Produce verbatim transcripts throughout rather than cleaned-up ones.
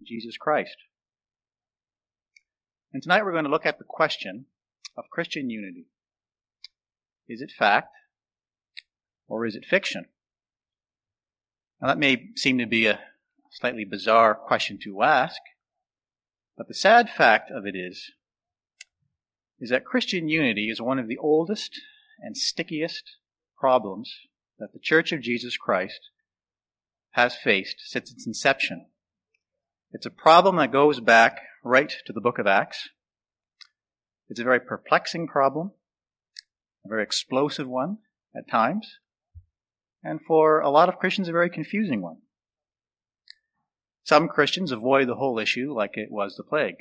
Jesus Christ. And tonight we're going to look at the question of Christian unity. Is it fact or is it fiction? Now that may seem to be a slightly bizarre question to ask, but the sad fact of it is, is that Christian unity is one of the oldest and stickiest problems that the Church of Jesus Christ has faced since its inception. It's a problem that goes back right to the book of Acts. It's a very perplexing problem, a very explosive one at times, and for a lot of Christians, a very confusing one. Some Christians avoid the whole issue like it was the plague.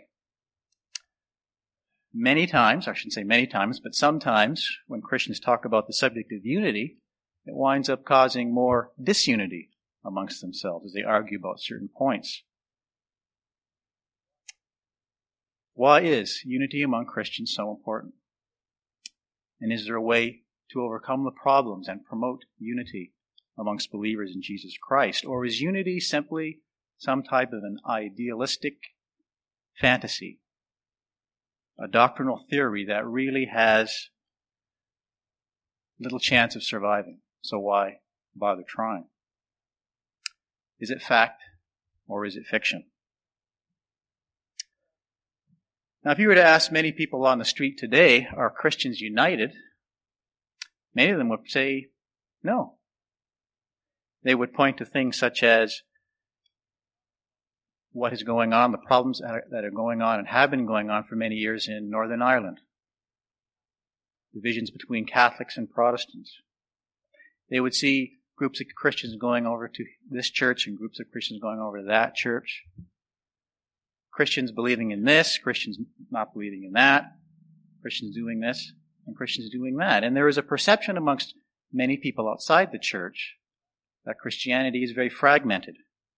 Many times, I shouldn't say many times, but sometimes when Christians talk about the subject of unity, it winds up causing more disunity amongst themselves as they argue about certain points. Why is unity among Christians so important? And is there a way to overcome the problems and promote unity amongst believers in Jesus Christ? Or is unity simply some type of an idealistic fantasy, a doctrinal theory that really has little chance of surviving? So why bother trying? Is it fact or is it fiction? Now, if you were to ask many people on the street today, are Christians united? Many of them would say no. They would point to things such as what is going on, the problems that are, that are going on and have been going on for many years in Northern Ireland. Divisions between Catholics and Protestants. They would see groups of Christians going over to this church and groups of Christians going over to that church. Christians believing in this, Christians not believing in that, Christians doing this, and Christians doing that. And there is a perception amongst many people outside the church that Christianity is very fragmented.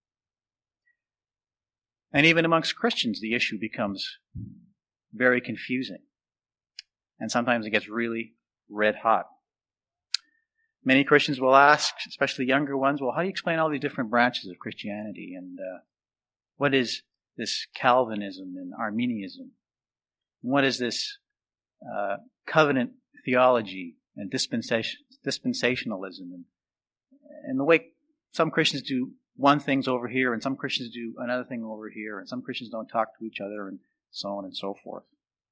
And even amongst Christians, the issue becomes very confusing. And sometimes it gets really red hot. Many Christians will ask, especially younger ones, well, how do you explain all these different branches of Christianity? And uh, what is this Calvinism and Arminianism? And what is this uh, covenant theology and dispensation, dispensationalism? And, and the way some Christians do one thing's over here and some Christians do another thing over here and some Christians don't talk to each other and so on and so forth.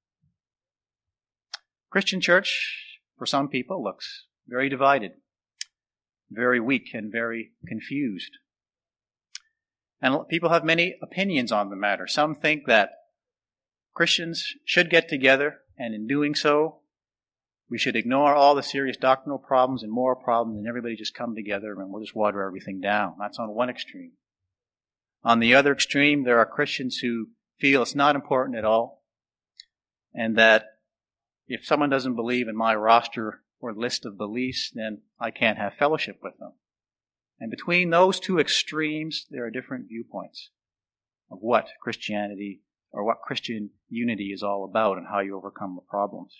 Christian church, for some people, looks very divided, very weak and very confused. And people have many opinions on the matter. Some think that Christians should get together, and in doing so, we should ignore all the serious doctrinal problems and moral problems, and everybody just come together and we'll just water everything down. That's on one extreme. On the other extreme, there are Christians who feel it's not important at all, and that if someone doesn't believe in my roster or list of beliefs, then I can't have fellowship with them. And between those two extremes, there are different viewpoints of what Christianity or what Christian unity is all about and how you overcome the problems.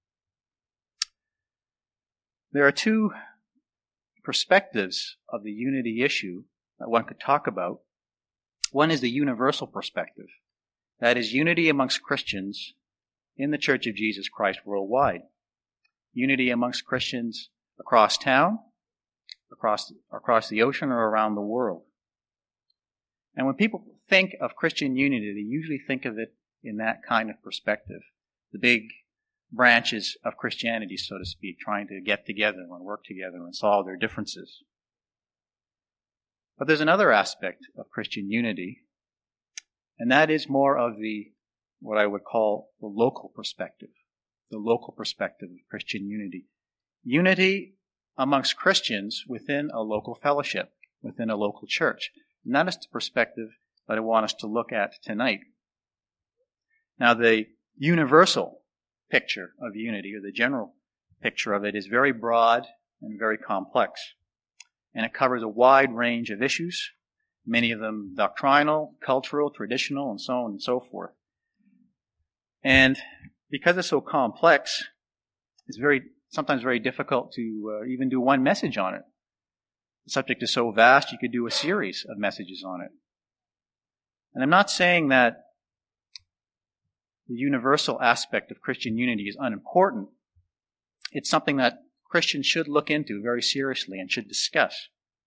There are two perspectives of the unity issue that one could talk about. One is the universal perspective. That is unity amongst Christians in the Church of Jesus Christ worldwide. Unity amongst Christians across town, across, across the ocean, or around the world. And when people think of Christian unity, they usually think of it in that kind of perspective. The big branches of Christianity, so to speak, trying to get together and work together and solve their differences. But there's another aspect of Christian unity, and that is more of the, what I would call the local perspective, the local perspective of Christian unity. Unity amongst Christians within a local fellowship, within a local church. And that is the perspective that I want us to look at tonight. Now, the universal picture of unity, or the general picture of it, is very broad and very complex. And it covers a wide range of issues, many of them doctrinal, cultural, traditional, and so on and so forth. And because it's so complex, it's very sometimes very difficult to uh, even do one message on it. The subject is so vast, you could do a series of messages on it. And I'm not saying that the universal aspect of Christian unity is unimportant. It's something that Christians should look into very seriously and should discuss.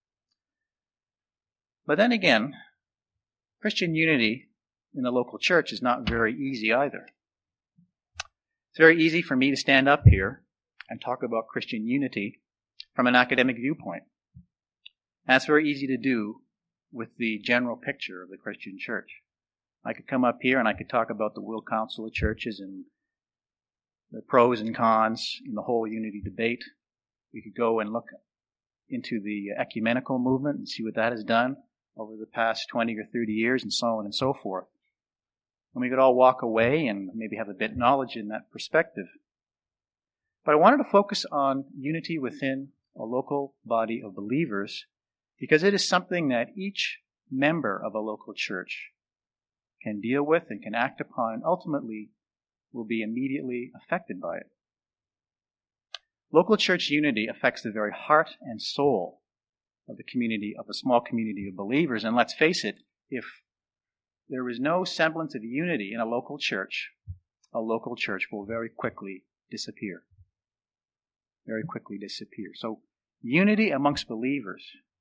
But then again, Christian unity in the local church is not very easy either. It's very easy for me to stand up here and talk about Christian unity from an academic viewpoint. That's very easy to do with the general picture of the Christian church. I could come up here and I could talk about the World Council of Churches and the pros and cons in the whole unity debate. We could go and look into the ecumenical movement and see what that has done over the past twenty or thirty years and so on and so forth. And we could all walk away and maybe have a bit of knowledge in that perspective. But I wanted to focus on unity within a local body of believers because it is something that each member of a local church can deal with and can act upon and ultimately will be immediately affected by it. Local church unity affects the very heart and soul of the community, of a small community of believers. And let's face it, if there is no semblance of unity in a local church, a local church will very quickly disappear. Very quickly disappear. So unity amongst believers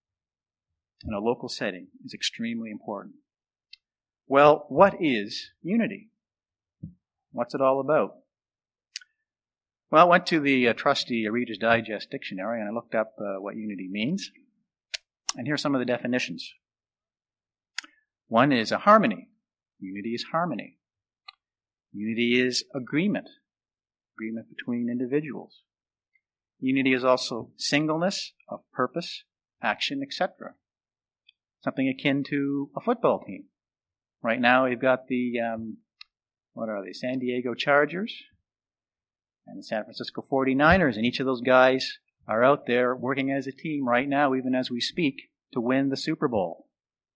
in a local setting is extremely important. Well, what is unity? What's it all about? Well, I went to the uh, trusty Reader's Digest dictionary and I looked up uh, what unity means. And here are some of the definitions. One is a harmony. Unity is harmony. Unity is agreement. Agreement between individuals. Unity is also singleness of purpose, action, et cetera. Something akin to a football team. Right now we've got the, um, what are they, San Diego Chargers and the San Francisco forty-niners, and each of those guys are out there working as a team right now, even as we speak, to win the Super Bowl.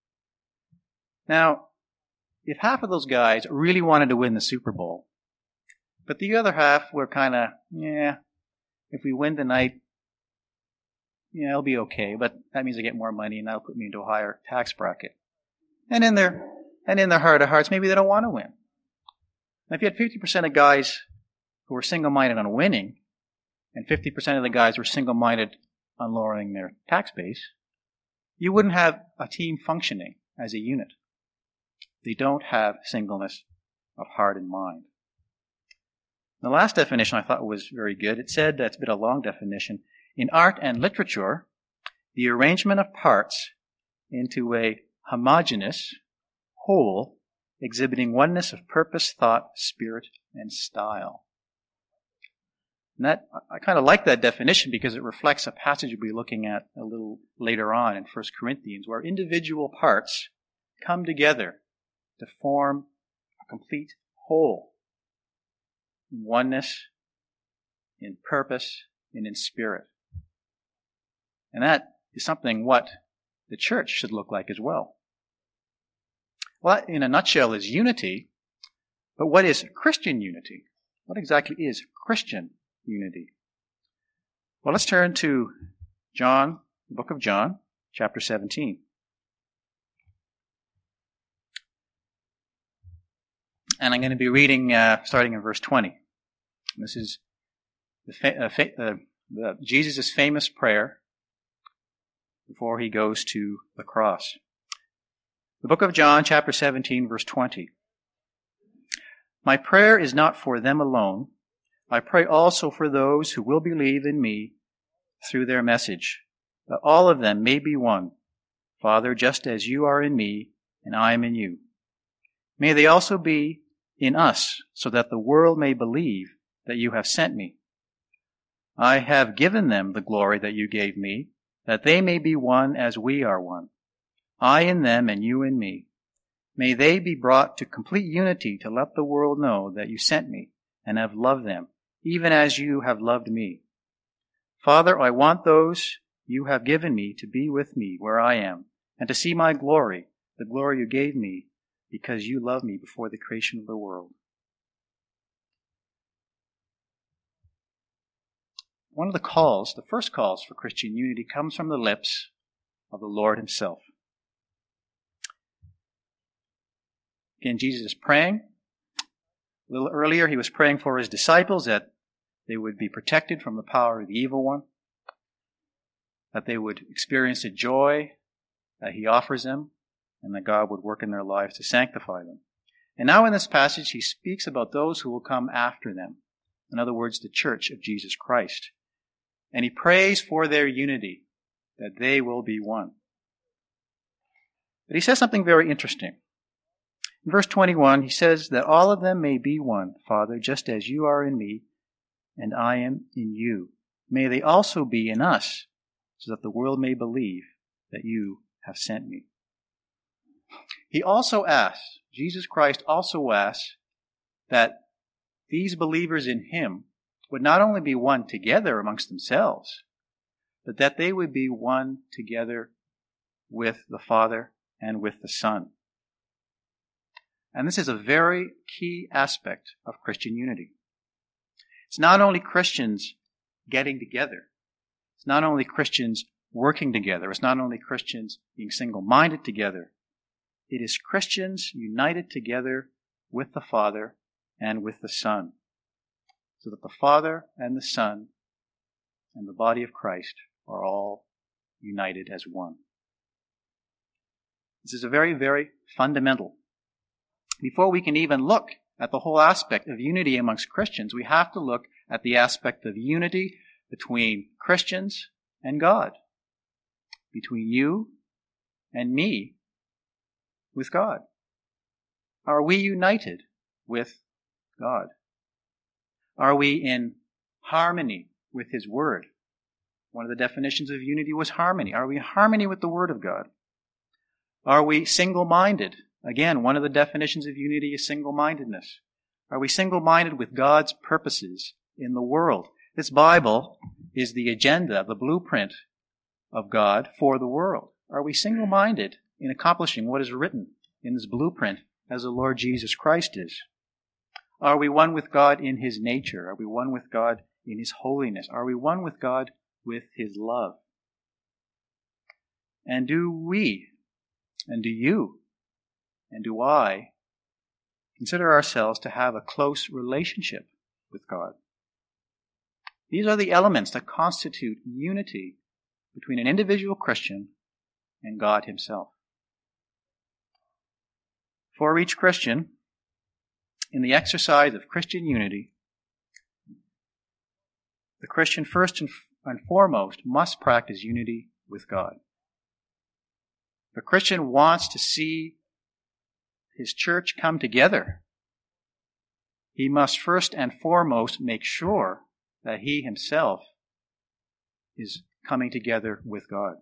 Now, if half of those guys really wanted to win the Super Bowl, but the other half were kind of, yeah, if we win tonight, yeah, it'll be okay, but that means I get more money and that'll put me into a higher tax bracket. And in their, and in their heart of hearts, maybe they don't want to win. Now, if you had fifty percent of guys who were single-minded on winning, and fifty percent of the guys were single-minded on lowering their tax base, you wouldn't have a team functioning as a unit. They don't have singleness of heart and mind. The last definition I thought was very good. It said, that's a bit of a long definition, in art and literature, the arrangement of parts into a homogeneous whole exhibiting oneness of purpose, thought, spirit, and style. And that, I kind of like that definition because it reflects a passage we'll be looking at a little later on in First Corinthians, where individual parts come together to form a complete whole in oneness, in purpose, and in spirit. And that is something what the church should look like as well. Well, that, in a nutshell, is unity. But what is Christian unity? What exactly is Christian unity? Well, let's turn to John, the book of John, chapter seventeen. And I'm going to be reading uh, starting in verse twenty. This is the fa- uh, fa- uh, the, Jesus' famous prayer before he goes to the cross. The book of John, chapter seventeen, verse twenty. My prayer is not for them alone. I pray also for those who will believe in me through their message, that all of them may be one. Father, just as you are in me and I am in you. May they also be in us, so that the world may believe that you have sent me. I have given them the glory that you gave me, that they may be one as we are one. I in them and you in me. May they be brought to complete unity to let the world know that you sent me and have loved them, even as you have loved me. Father, I want those you have given me to be with me where I am, and to see my glory, the glory you gave me, because you loved me before the creation of the world. One of the calls, the first calls for Christian unity, comes from the lips of the Lord himself. Again, Jesus is praying. A little earlier, he was praying for his disciples that they would be protected from the power of the evil one, that they would experience the joy that he offers them, and that God would work in their lives to sanctify them. And now in this passage, he speaks about those who will come after them. In other words, the church of Jesus Christ. And he prays for their unity, that they will be one. But he says something very interesting. In verse twenty-one, he says that all of them may be one, Father, just as you are in me, and I am in you. May they also be in us, so that the world may believe that you have sent me. He also asks, Jesus Christ also asks, that these believers in him would not only be one together amongst themselves, but that they would be one together with the Father and with the Son. And this is a very key aspect of Christian unity. It's not only Christians getting together. It's not only Christians working together. It's not only Christians being single-minded together. It is Christians united together with the Father and with the Son, so that the Father and the Son and the body of Christ are all united as one. This is a very, very fundamental. Before we can even look at the whole aspect of unity amongst Christians, we have to look at the aspect of unity between Christians and God, between you and me with God. Are we united with God? Are we in harmony with his word? One of the definitions of unity was harmony. Are we in harmony with the word of God? Are we single-minded? Again, one of the definitions of unity is single-mindedness. Are we single-minded with God's purposes in the world? This Bible is the agenda, the blueprint of God for the world. Are we single-minded in accomplishing what is written in this blueprint as the Lord Jesus Christ is? Are we one with God in his nature? Are we one with God in his holiness? Are we one with God with his love? And do we, and do you, and do I consider ourselves to have a close relationship with God? These are the elements that constitute unity between an individual Christian and God himself. For each Christian, in the exercise of Christian unity, the Christian first and foremost must practice unity with God. The Christian wants to see his church come together. He must first and foremost make sure that he himself is coming together with God.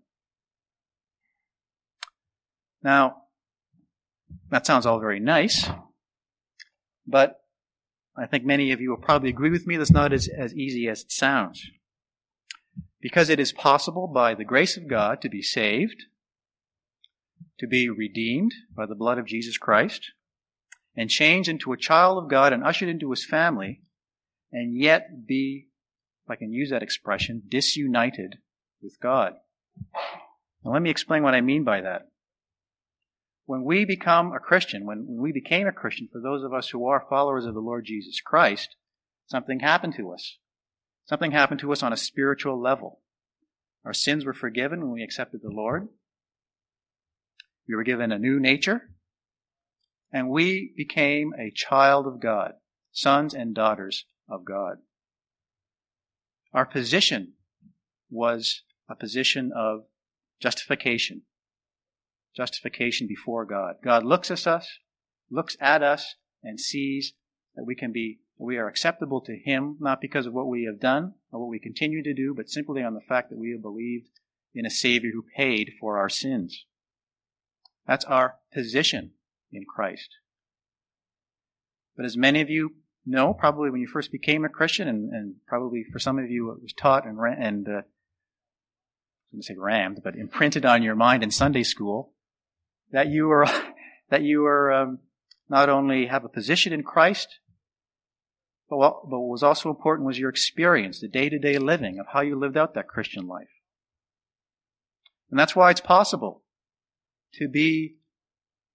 Now, that sounds all very nice, but I think many of you will probably agree with me that's not as, as easy as it sounds. Because it is possible by the grace of God to be saved, to be redeemed by the blood of Jesus Christ, and changed into a child of God and ushered into his family, and yet be, if I can use that expression, disunited with God. Now let me explain what I mean by that. When we become a Christian, when, when we became a Christian, for those of us who are followers of the Lord Jesus Christ, something happened to us. Something happened to us on a spiritual level. Our sins were forgiven when we accepted the Lord. We were given a new nature, and we became a child of God, sons and daughters of God. Our position was a position of justification. Justification before God. God looks at us, looks at us, and sees that we can be, we are acceptable to him, not because of what we have done or what we continue to do, but simply on the fact that we have believed in a Savior who paid for our sins. That's our position in Christ. But as many of you know, probably when you first became a Christian, and, and probably for some of you it was taught and, and uh, I was going to say rammed, but imprinted on your mind in Sunday school, that you were that you were um, not only have a position in Christ, but what, but what was also important was your experience, the day-to-day living of how you lived out that Christian life. And that's why it's possible to be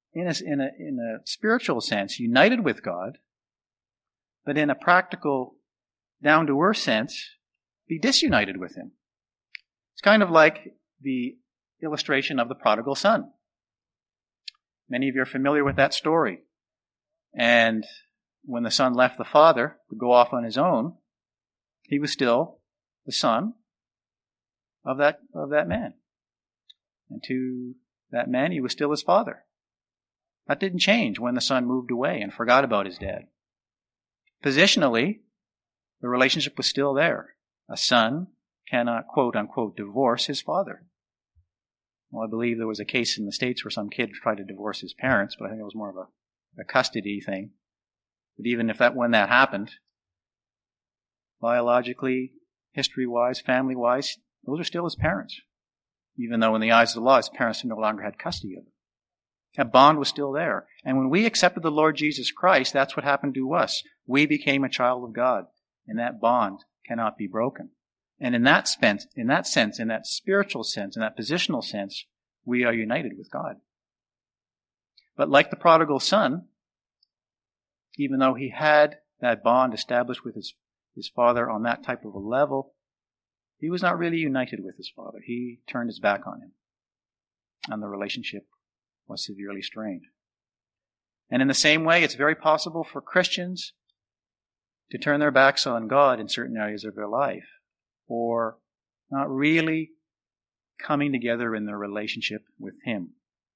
in a, in a, in a spiritual sense, united with God, but in a practical, down-to-earth sense, be disunited with Him. It's kind of like the illustration of the prodigal son. Many of you are familiar with that story. And when the son left the father to go off on his own, he was still the son of that, of that man. And to that man, he was still his father. That didn't change when the son moved away and forgot about his dad. Positionally, the relationship was still there. A son cannot, quote unquote, divorce his father. Well, I believe there was a case in the States where some kid tried to divorce his parents, but I think it was more of a, a custody thing. But even if that, when that happened, biologically, history-wise, family-wise, those are still his parents. Even though in the eyes of the law, his parents no longer had custody of him. That bond was still there. And when we accepted the Lord Jesus Christ, that's what happened to us. We became a child of God. And that bond cannot be broken. And in that sense, in that sense, in that spiritual sense, in that positional sense, we are united with God. But like the prodigal son, even though he had that bond established with his, his father on that type of a level, he was not really united with his father. He turned his back on him. And the relationship was severely strained. And in the same way, it's very possible for Christians to turn their backs on God in certain areas of their life, or not really coming together in their relationship with Him,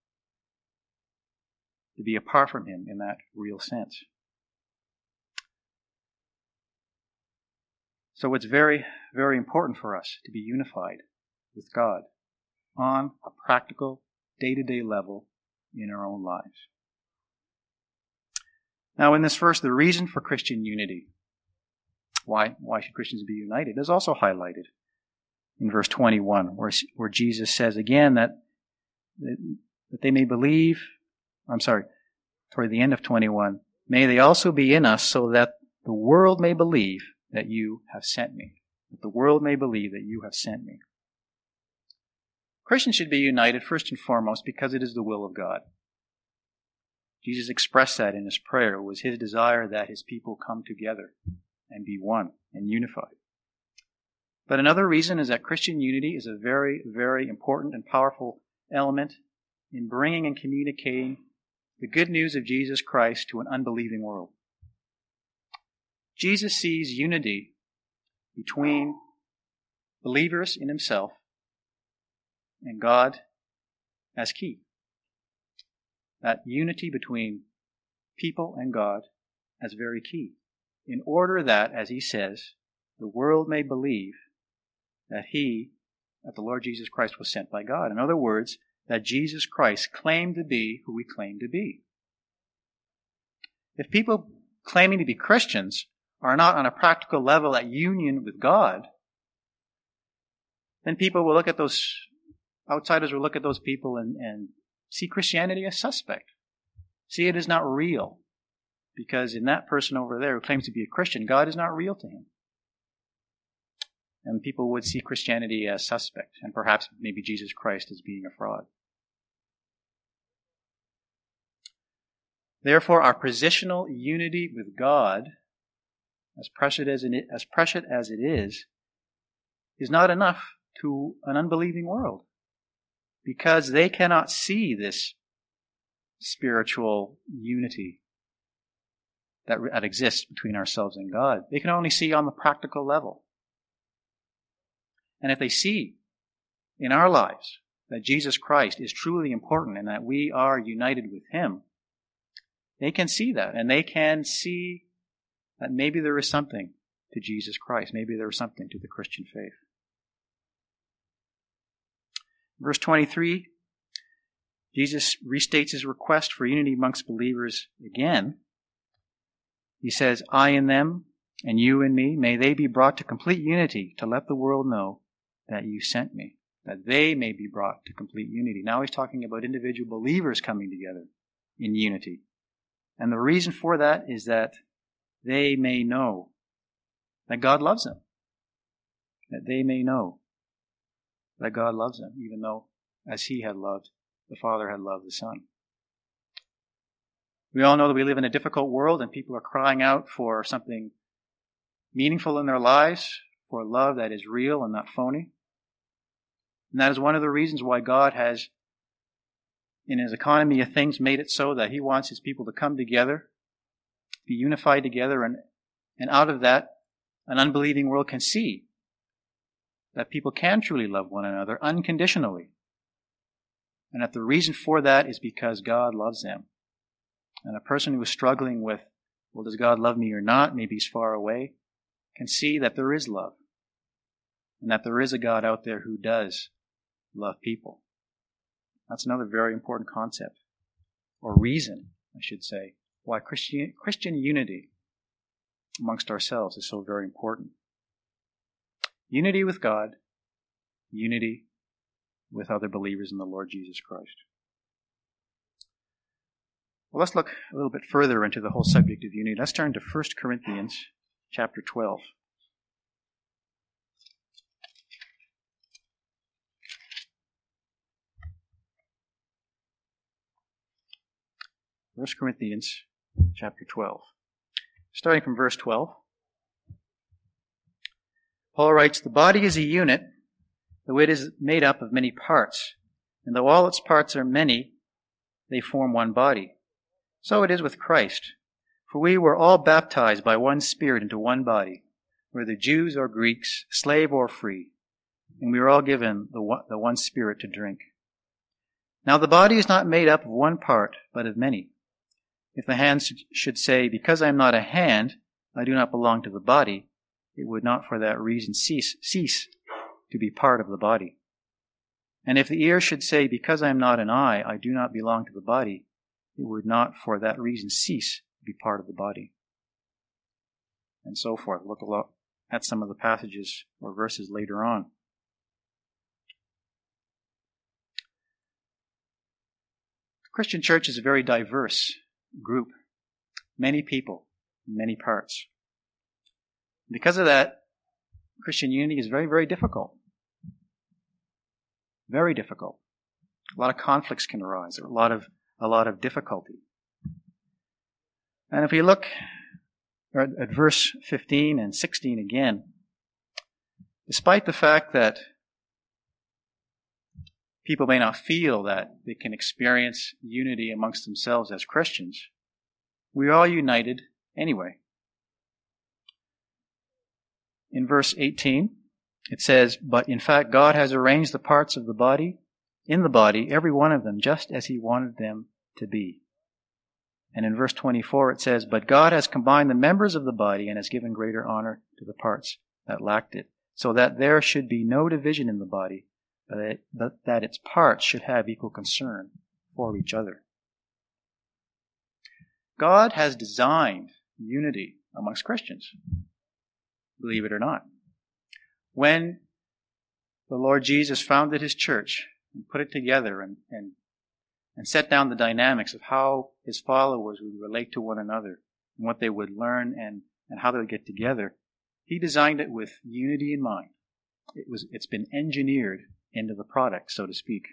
to be apart from Him in that real sense. So it's very, very important for us to be unified with God on a practical, day-to-day level in our own lives. Now, in this verse, the reason for Christian unity, why, why should Christians be united, is also highlighted in verse twenty-one, where, where Jesus says again that, that they may believe, I'm sorry, toward the end of twenty-one, may they also be in us so that the world may believe that you have sent me. That the world may believe that you have sent me. Christians should be united first and foremost because it is the will of God. Jesus expressed that in His prayer. It was His desire that His people come together and be one and unified. But another reason is that Christian unity is a very, very important and powerful element in bringing and communicating the good news of Jesus Christ to an unbelieving world. Jesus sees unity between believers in Himself and God as key. That unity between people and God as very key. In order that, as He says, the world may believe that He, that the Lord Jesus Christ was sent by God. In other words, that Jesus Christ claimed to be who He claimed to be. If people claiming to be Christians are not on a practical level at union with God, then people will look at those, outsiders will look at those people and, and see Christianity as suspect. See it as not real. Because in that person over there who claims to be a Christian, God is not real to him. And people would see Christianity as suspect, and perhaps maybe Jesus Christ as being a fraud. Therefore, our positional unity with God, as precious as it, as precious as it is, is not enough to an unbelieving world, because they cannot see this spiritual unity that, that exists between ourselves and God. They can only see on the practical level. And if they see in our lives that Jesus Christ is truly important and that we are united with Him, they can see that, and they can see that maybe there is something to Jesus Christ. Maybe there is something to the Christian faith. Verse twenty-three, Jesus restates His request for unity amongst believers again. He says, I in them, and you in me, may they be brought to complete unity to let the world know that you sent me, that they may be brought to complete unity. Now He's talking about individual believers coming together in unity. And the reason for that is that they may know that God loves them. That they may know that God loves them, even though as He had loved, the Father had loved the Son. We all know that we live in a difficult world and people are crying out for something meaningful in their lives, for love that is real and not phony. And that is one of the reasons why God has, in his economy of things, made it so that he wants his people to come together, be unified together, and, and out of that, an unbelieving world can see that people can truly love one another unconditionally. And that the reason for that is because God loves them. And a person who is struggling with, well, does God love me or not, maybe he's far away, can see that there is love. And that there is a God out there who does love people. That's another very important concept, or reason, I should say, why Christian, Christian unity amongst ourselves is so very important. Unity with God, unity with other believers in the Lord Jesus Christ. Well, let's look a little bit further into the whole subject of unity. Let's turn to First Corinthians chapter twelve. First Corinthians chapter twelve. Starting from verse twelve. Paul writes, "The body is a unit, though it is made up of many parts. And though all its parts are many, they form one body. So it is with Christ. For we were all baptized by one Spirit into one body, whether Jews or Greeks, slave or free. And we were all given the one, the one Spirit to drink. Now the body is not made up of one part, but of many. If the hand should say, because I am not a hand, I do not belong to the body, it would not for that reason cease, cease to be part of the body. And if the ear should say, because I am not an eye, I do not belong to the body, it would not for that reason cease to be part of the body." And so forth. Look a lot at some of the passages or verses later on. The Christian church is a very diverse group. Many people, many parts. Because of that, Christian unity is very, very difficult. Very difficult. A lot of conflicts can arise, or a lot of a lot of difficulty. And if we look at, at verse fifteen and sixteen again, despite the fact that people may not feel that they can experience unity amongst themselves as Christians, we are all united anyway. In verse eighteen, it says, "But in fact God has arranged the parts of the body, in the body, every one of them, just as he wanted them to be." And in verse twenty-four it says, "But God has combined the members of the body and has given greater honor to the parts that lacked it, so that there should be no division in the body, but that, but that its parts should have equal concern for each other." God has designed unity amongst Christians, believe it or not. When the Lord Jesus founded his church and put it together and, and, and set down the dynamics of how his followers would relate to one another and what they would learn and, and how they would get together, he designed it with unity in mind. It was, it's been engineered into the product, so to speak.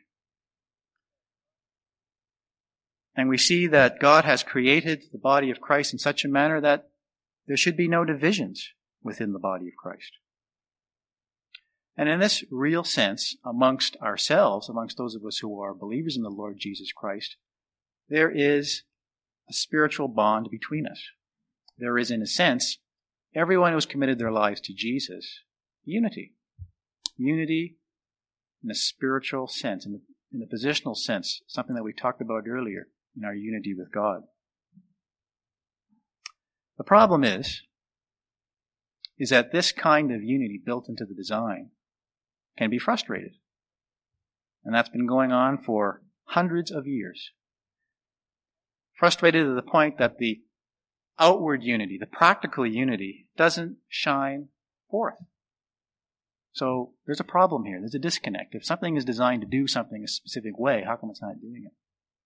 And we see that God has created the body of Christ in such a manner that there should be no divisions within the body of Christ. And in this real sense, amongst ourselves, amongst those of us who are believers in the Lord Jesus Christ, there is a spiritual bond between us. There is, in a sense, everyone who has committed their lives to Jesus, unity. Unity in a spiritual sense, in the, in the positional sense, something that we talked about earlier in our unity with God. The problem is, is that this kind of unity built into the design can be frustrated. And that's been going on for hundreds of years. Frustrated to the point that the outward unity, the practical unity, doesn't shine forth. So there's a problem here. There's a disconnect. If something is designed to do something a specific way, how come it's not doing it?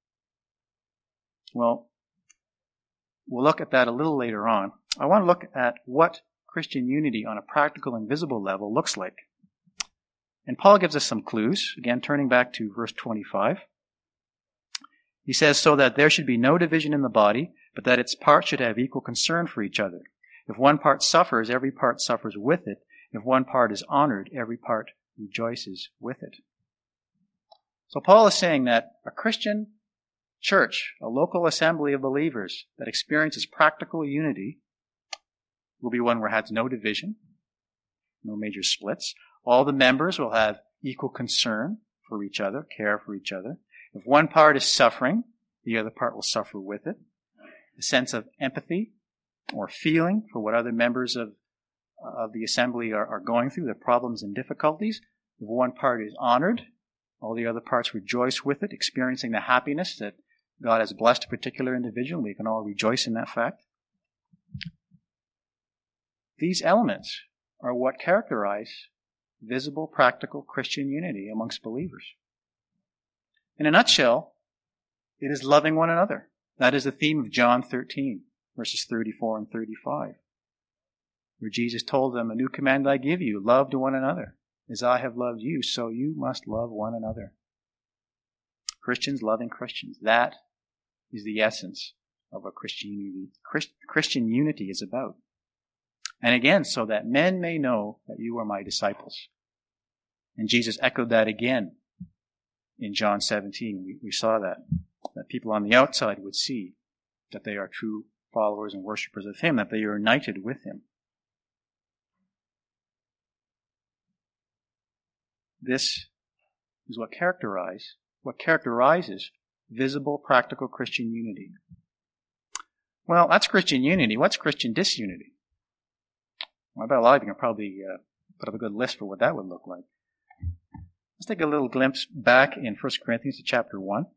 Well, we'll look at that a little later on. I want to look at what Christian unity on a practical and visible level looks like. And Paul gives us some clues, again turning back to verse twenty-five. He says, so that there should be no division in the body, but that its parts should have equal concern for each other. If one part suffers, every part suffers with it. If one part is honored, every part rejoices with it. So Paul is saying that a Christian church, a local assembly of believers that experiences practical unity, will be one where it has no division, no major splits. All the members will have equal concern for each other, care for each other. If one part is suffering, the other part will suffer with it. A sense of empathy or feeling for what other members of, of the assembly are, are going through, their problems and difficulties. If one part is honored, all the other parts rejoice with it, experiencing the happiness that God has blessed a particular individual. We can all rejoice in that fact. These elements are what characterize visible, practical Christian unity amongst believers. In a nutshell, it is loving one another. That is the theme of John thirteen, verses thirty-four and thirty-five, where Jesus told them, a new command I give you, love to one another. As I have loved you, so you must love one another. Christians loving Christians. That is the essence of what Christian unity, Christ, Christian unity is about. And again, so that men may know that you are my disciples. And Jesus echoed that again in John seventeen. We, we saw that. That people on the outside would see that they are true followers and worshipers of Him, that they are united with Him. This is what characterize, what characterizes visible, practical Christian unity. Well, that's Christian unity. What's Christian disunity? Well, I bet a lot of you can probably uh, put up a good list for what that would look like. Let's take a little glimpse back in First Corinthians to chapter one.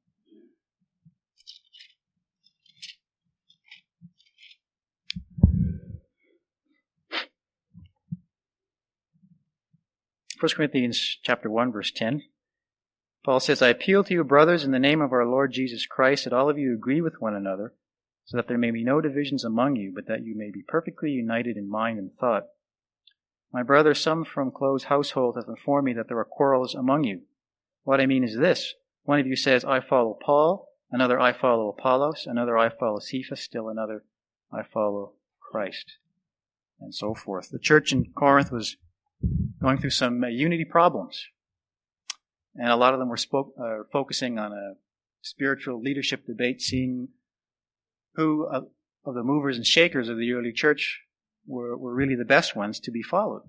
First Corinthians chapter one, verse ten. Paul says, I appeal to you, brothers, in the name of our Lord Jesus Christ, that all of you agree with one another, so that there may be no divisions among you, but that you may be perfectly united in mind and thought. My brother, some from close households have informed me that there are quarrels among you. What I mean is this. One of you says, I follow Paul, another, I follow Apollos, another, I follow Cephas, still another, I follow Christ, and so forth. The church in Corinth was going through some uh, unity problems. And a lot of them were spoke, uh, focusing on a spiritual leadership debate, seeing who uh, of the movers and shakers of the early church were, were really the best ones to be followed.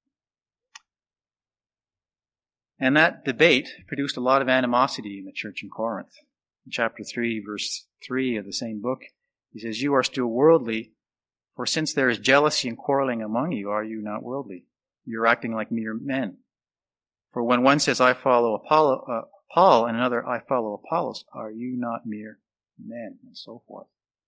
And that debate produced a lot of animosity in the church in Corinth. In chapter three, verse three of the same book, he says, You are still worldly, for since there is jealousy and quarreling among you, are you not worldly? You're acting like mere men. For when one says, I follow Apollo, uh, Paul, and another, I follow Apollos, are you not mere men? And so forth.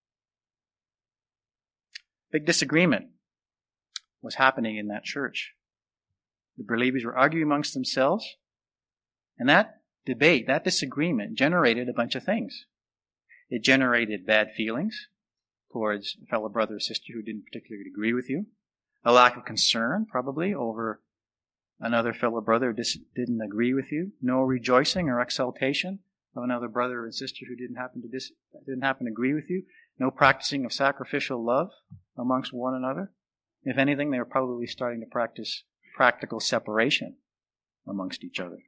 Big disagreement was happening in that church. The believers were arguing amongst themselves, and that debate, that disagreement, generated a bunch of things. It generated bad feelings towards a fellow brother or sister who didn't particularly agree with you, a lack of concern, probably, over another fellow brother who dis- didn't agree with you, no rejoicing or exaltation of another brother and sister who didn't happen to dis- didn't happen to agree with you, no practicing of sacrificial love amongst one another. If anything, they were probably starting to practice practical separation amongst each other.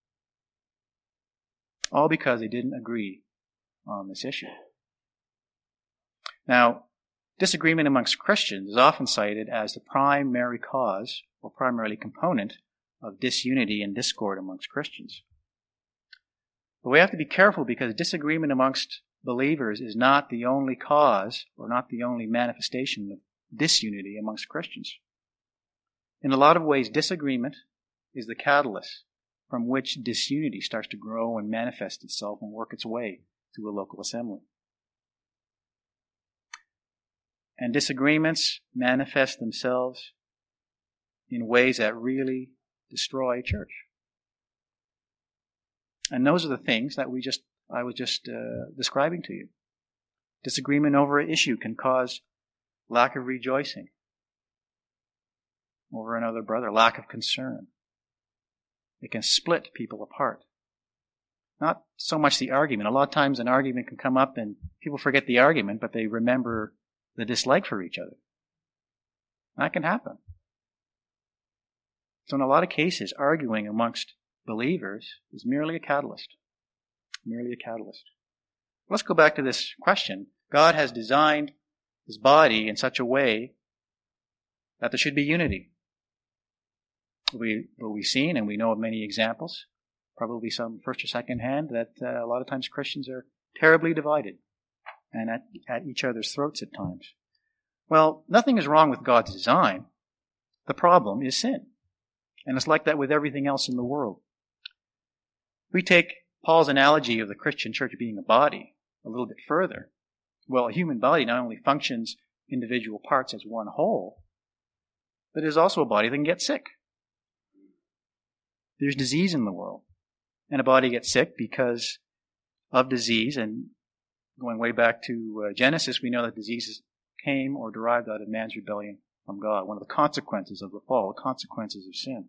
All because they didn't agree on this issue. Now, disagreement amongst Christians is often cited as the primary cause or primarily component of disunity and discord amongst Christians. But we have to be careful because disagreement amongst believers is not the only cause or not the only manifestation of disunity amongst Christians. In a lot of ways, disagreement is the catalyst from which disunity starts to grow and manifest itself and work its way through a local assembly. And disagreements manifest themselves in ways that really destroy a church. And those are the things that we just I was just uh, describing to you. Disagreement over an issue can cause lack of rejoicing over another brother, lack of concern. It can split people apart. Not so much the argument. A lot of times an argument can come up and people forget the argument, but they remember the dislike for each other. That can happen. So in a lot of cases, arguing amongst believers is merely a catalyst. Merely a catalyst. Let's go back to this question. God has designed His body in such a way that there should be unity. We, what we've seen, and we know of many examples, probably some first or second hand, that uh, a lot of times Christians are terribly divided and at, at each other's throats at times. Well, nothing is wrong with God's design. The problem is sin. And it's like that with everything else in the world. We take Paul's analogy of the Christian church being a body a little bit further. Well, a human body not only functions individual parts as one whole, but it is also a body that can get sick. There's disease in the world. And a body gets sick because of disease. And going way back to uh, Genesis, we know that diseases came or derived out of man's rebellion from God. One of the consequences of the fall, the consequences of sin.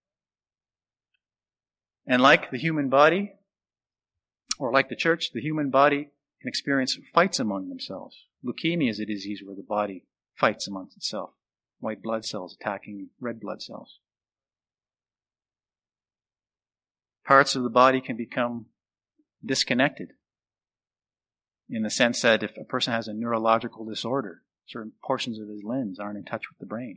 And like the human body, or like the church, the human body can experience fights among themselves. Leukemia is a disease where the body fights amongst itself. White blood cells attacking red blood cells. Parts of the body can become disconnected in the sense that if a person has a neurological disorder, certain portions of his limbs aren't in touch with the brain.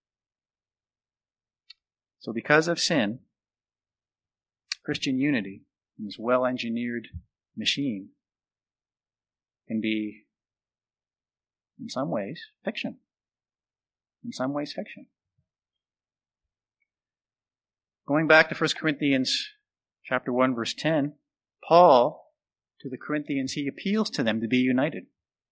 So because of sin, Christian unity in this well-engineered machine can be, in some ways, fiction. In some ways, fiction. Going back to First Corinthians chapter one, verse ten, Paul, to the Corinthians, he appeals to them to be united.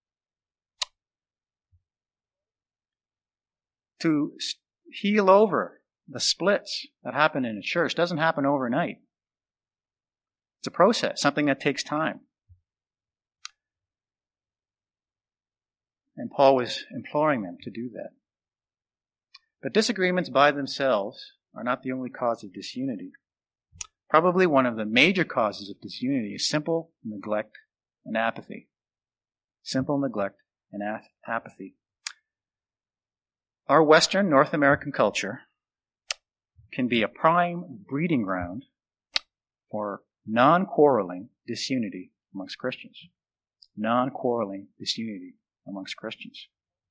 To heal over the splits that happen in a church doesn't happen overnight. It's a process, something that takes time. And Paul was imploring them to do that. But disagreements by themselves are not the only cause of disunity. Probably one of the major causes of disunity is simple neglect and apathy. Simple neglect and ap- apathy. Our Western North American culture can be a prime breeding ground for non-quarreling disunity amongst Christians. Non-quarreling disunity amongst Christians.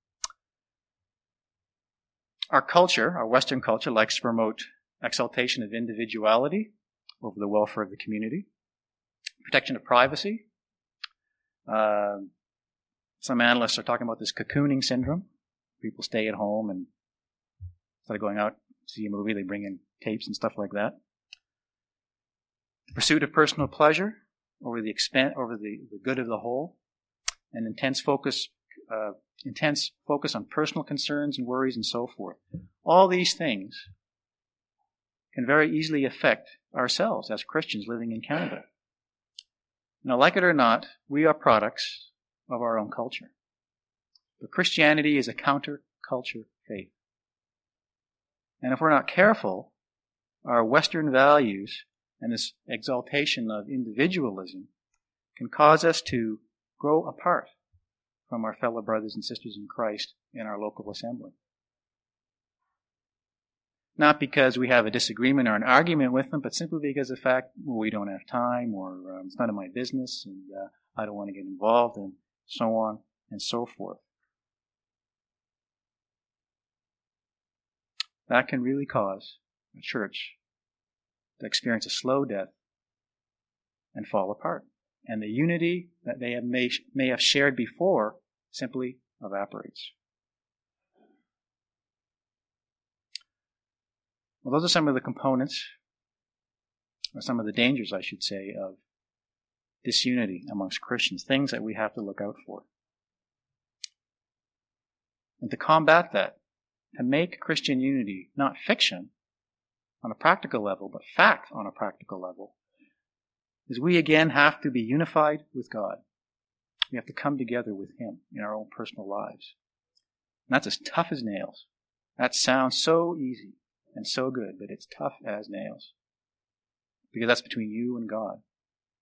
Our culture, our Western culture, likes to promote exaltation of individuality over the welfare of the community, protection of privacy. Uh, some analysts are talking about this cocooning syndrome. People stay at home and instead of going out to see a movie, they bring in tapes and stuff like that. The pursuit of personal pleasure over the expen- over the, the good of the whole, and intense focus, uh, intense focus on personal concerns and worries and so forth. All these things can very easily affect ourselves as Christians living in Canada. Now, like it or not, we are products of our own culture. But Christianity is a counter-culture faith. And if we're not careful, our Western values and this exaltation of individualism can cause us to grow apart from our fellow brothers and sisters in Christ in our local assembly. Not because we have a disagreement or an argument with them, but simply because of the fact, well, we don't have time, or um, it's none of my business, and uh, I don't want to get involved, and so on and so forth. That can really cause a church to experience a slow death and fall apart. And the unity that they have may, may have shared before simply evaporates. Well, those are some of the components, or some of the dangers, I should say, of disunity amongst Christians, things that we have to look out for. And to combat that, to make Christian unity not fiction on a practical level, but fact on a practical level, is we again have to be unified with God. We have to come together with Him in our own personal lives. And that's as tough as nails. That sounds so easy and so good, but it's tough as nails. Because that's between you and God.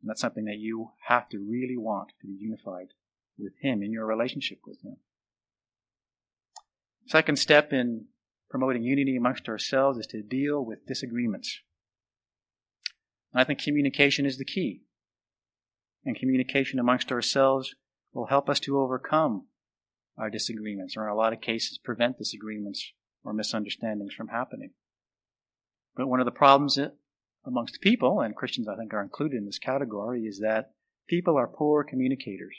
And that's something that you have to really want, to be unified with Him in your relationship with Him. Second step in promoting unity amongst ourselves is to deal with disagreements. And I think communication is the key. And communication amongst ourselves will help us to overcome our disagreements, or in a lot of cases prevent disagreements or misunderstandings from happening. But one of the problems amongst people, and Christians I think are included in this category, is that people are poor communicators.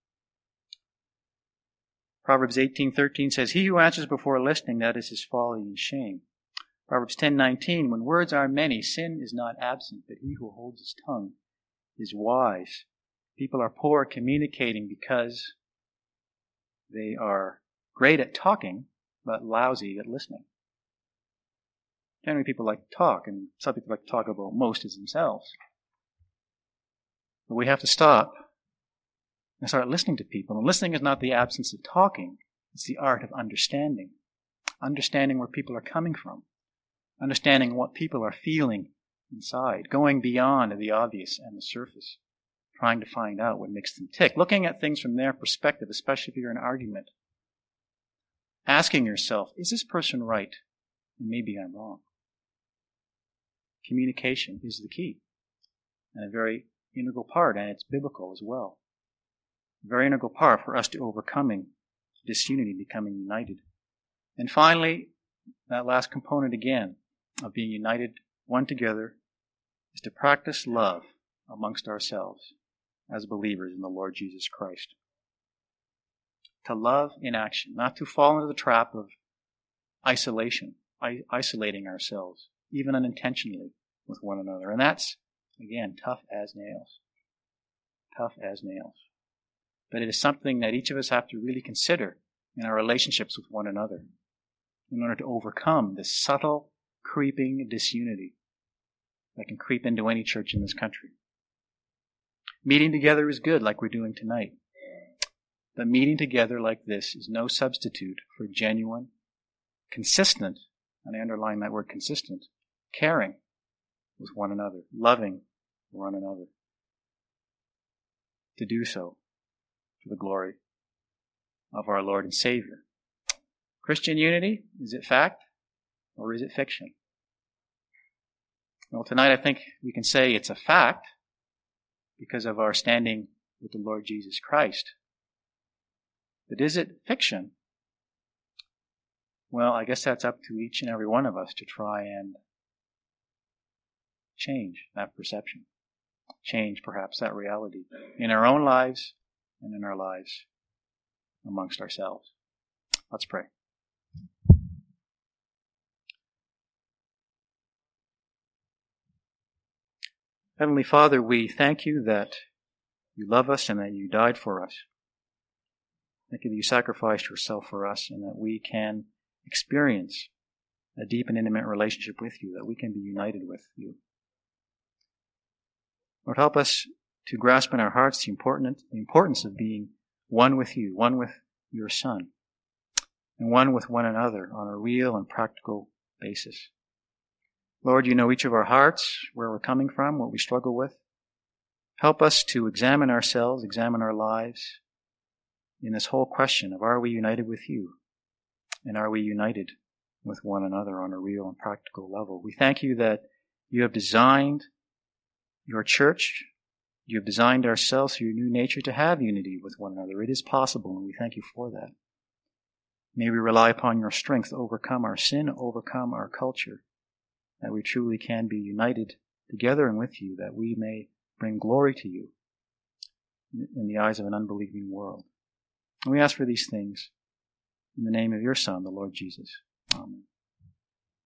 Proverbs eighteen thirteen says, "He who answers before listening, that is his folly and shame." Proverbs ten nineteen, "When words are many, sin is not absent, but he who holds his tongue is wise." People are poor at communicating because they are great at talking, but lousy at listening. Generally, people like to talk, and some people like to talk about most is themselves. But we have to stop and start listening to people. And listening is not the absence of talking. It's the art of understanding. Understanding where people are coming from. Understanding what people are feeling inside. Going beyond the obvious and the surface. Trying to find out what makes them tick. Looking at things from their perspective, especially if you're in an argument. Asking yourself, is this person right? And maybe I'm wrong. Communication is the key. And a very integral part, and it's biblical as well. A very integral part for us to overcoming disunity, becoming united. And finally, that last component again of being united, one together, is to practice love amongst ourselves as believers in the Lord Jesus Christ. To love in action, not to fall into the trap of isolation, isolating ourselves, even unintentionally, with one another. And that's, again, tough as nails. Tough as nails. But it is something that each of us have to really consider in our relationships with one another in order to overcome this subtle, creeping disunity that can creep into any church in this country. Meeting together is good, like we're doing tonight. But meeting together like this is no substitute for genuine, consistent, and I underline that word consistent, caring with one another, loving one another. To do so for the glory of our Lord and Savior. Christian unity, is it fact or is it fiction? Well, tonight I think we can say it's a fact because of our standing with the Lord Jesus Christ. But is it fiction? Well, I guess that's up to each and every one of us to try and change that perception. Change, perhaps, that reality in our own lives and in our lives amongst ourselves. Let's pray. Heavenly Father, we thank you that you love us and that you died for us. Thank you that you sacrificed yourself for us and that we can experience a deep and intimate relationship with you, that we can be united with you. Lord, help us to grasp in our hearts the importance of being one with you, one with your Son, and one with one another on a real and practical basis. Lord, you know each of our hearts, where we're coming from, what we struggle with. Help us to examine ourselves, examine our lives in this whole question of are we united with you? And are we united with one another on a real and practical level? We thank you that you have designed your church, you have designed ourselves through your new nature to have unity with one another. It is possible, and we thank you for that. May we rely upon your strength to overcome our sin, overcome our culture, that we truly can be united together and with you, that we may bring glory to you in the eyes of an unbelieving world. And we ask for these things in the name of your Son, the Lord Jesus. Amen.